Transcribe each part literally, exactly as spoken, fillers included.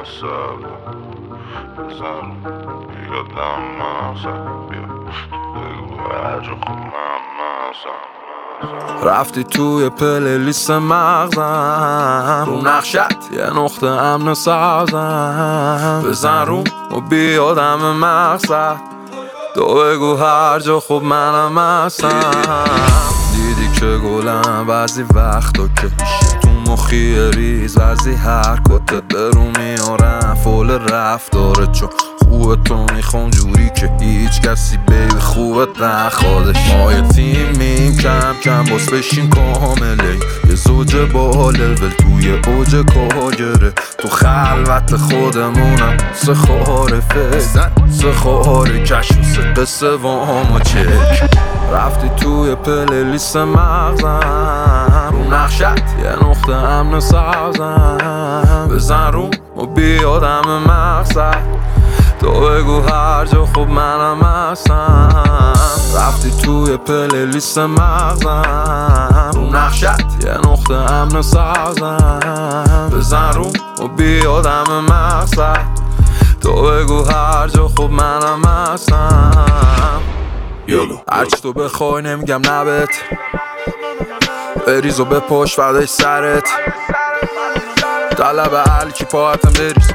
سب بزن یادم مغزم بیا بگو هرجا خود من مغزم. رفتی توی پلیلیست مغزم، رو نقشت یه نقطه امن سبزم. بزن روم و بیادم مقصد، تو بگو هر جا خوب منم هستم. دیدی که گلم بعضی وقتا که تو مخی ریز بعضی حرکاتت برو میارم فول رفتاره، چون خوبه تو میخوام جوری که هیچ کسی بیبی خوبت نخوادش. ما یه تیمیم کم کم باز بشیم کامله، یه زوج با لول توی اوج کاگره. تو خلوت خودمونم سه خاره فکر، سه خاره کشف، سه قصه وام و چک. رفتی توی پلیلیست مغزم، رو نقشت یه نقطه امن سبزم. بزن روم و بیادم مقصد، تو بگو هر جا خوب منم هستم. رفتی توی پلیلیست مغزم، رو نقشت یه نقطه امن سبزم. بزن روم و بیادم مقصد، تو بگو هر جا خوب منم هستم. هرچی تو بخوای نمیگم نبت، بریز و بپاش فردای سرت. طلب حل کی پاهتم بریز،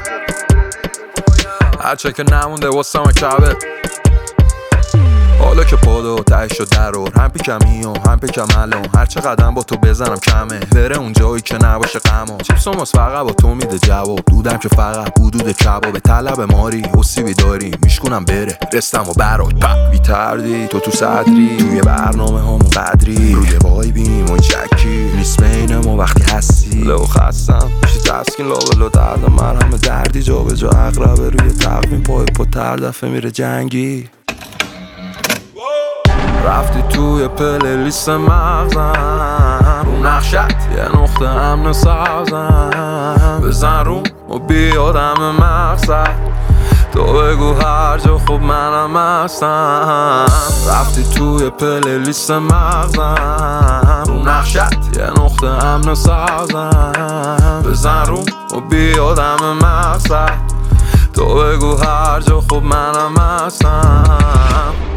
هرچه که نمونده واسم کبه. حالا که پادو تهش شد درار، هم پیکمی و هم پیکم الان. هرچه قدم با تو بزنم کمه، بره اون جایی که نباشه غما. چیپس و ماس فقط با تو میده جواب، دودم که فقط حدود کبابه. طلب ماری حسیبی داری میشکنم بره رستم و برات پا بی تردی. تو تو صدری توی برنامه همون قدری، روی وایبیم و چکی نیست بین ما وقتی هستی. لو خستم میشه تسکین لابلو درد من همه دردی جا به جا اقربه. روی تقویم پای پا تر دفعه میره جنگی. رفتی توی پلیلیست مغزم، رو نقشت یه نقطه امن سبزم. بزن روم و بیادم مقصد، تو بگو هر جا خوب منم هستم. رفتی توی پلیلیست مغزم، رو نقشت یه نقطه امن سبزم. بزن روم و بیادم مقصد، تو بگو هر جا خوب منم هستم.